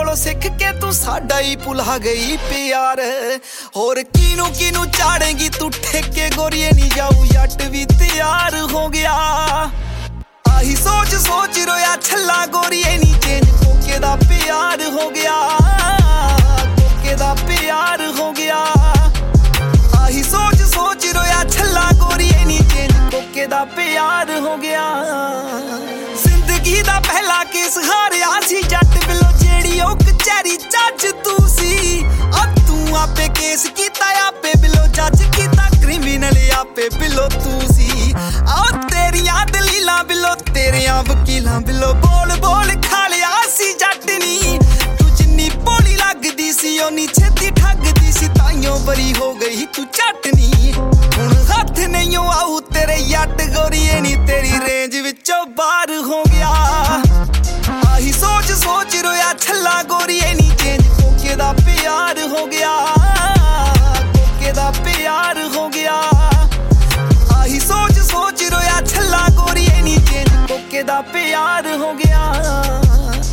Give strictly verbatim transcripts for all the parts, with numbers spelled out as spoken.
कोलों सिख के तू साडा ही भुला गई प्यार। होर किनू किनू चाड़ेगी तू ठेके गोरिए नी जाऊ जट भी तैयार हो गया। आही सोच सोच रोया छला गोरिए नी चेंज कोके दा प्यार हो गया, कोके दा प्यार हो गया। आही सोच सोच रोया छला गोरिए नी चेंज कोके दा प्यार हो गया। जिंदगी दा पहला केस हारिया सी जट बिलो जेड़ी ओ कचहरी जज तू सी। अब तू आपे केस कीता आपे बिलो जज कीता क्रिमिनल आपे बिलो तू सी। आ तेरियां दलीलां बिलो तेरियां वकीलां बिलो बोल बोल खा लिया सी जट नी। तू जिन्नी भोली लगदी सी ओनी छेती ठगदी सी, ताइयों बरी हो गई तू चटनी। हुण हथ नहीं आऊ तेरे जट गोरिए नी तेरी रेंज विचों बाहर हो गया। आही सोच सोच रोया छला गोरिए नी चेंज कोके दा प्यार हो गया, कोके दा प्यार हो गया। आही सोच सोच रोया छला गोरिए नी चेंज कोके दा प्यार हो गया।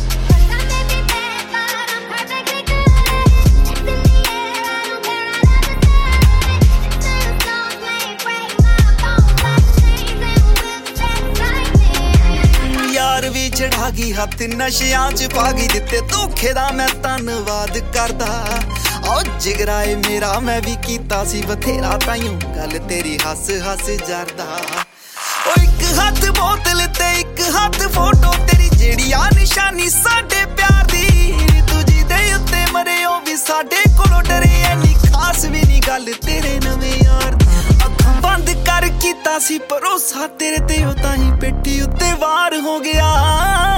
यार भी चढ़ा गई हथ नशियां च पा गई जिते धोखे दा मैं धन्नवाद करदा। ओ जिगराए मेरा मैं भी कीता सी बथेरा ताइयों गल तेरी हस हस जरदा। ओ एक हाथ बोतल ते एक हाथ फोटो तेरी जेड़ी आ निशानी साडे प्यार दी। तुझी दे उत्ते मरे ओ भी साडे कोलों डरे ऐनी खास भी नी गल तेरे नवें यार। अखां बंद कर कीता सी भरोसा तेरे ते ओ ताहीं पेटी उत्ते वार हो गया।